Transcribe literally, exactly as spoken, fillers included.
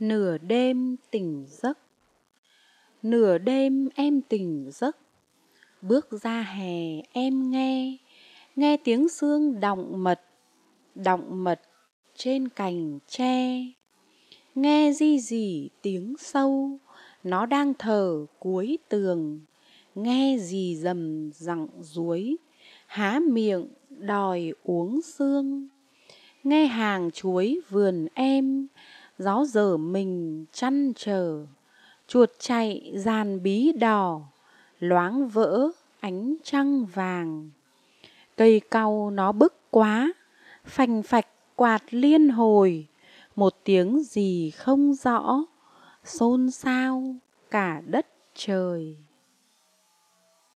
Nửa đêm tỉnh giấc. Nửa đêm em tỉnh giấc, bước ra hè em nghe, nghe tiếng sương đọng mật, đọng mật trên cành tre. Nghe ri rỉ tiếng sâu, nó đang thở cuối tường, nghe rì rầm giọng ruối, há miệng đòi uống sương. Nghe hàng chuối vườn em, gió dở mình chăn trở, chuột chạy dàn bí đỏ, loáng vỡ ánh trăng vàng. Cây cau nó bức quá, phành phạch quạt liên hồi, một tiếng gì không rõ, xôn xao cả đất trời.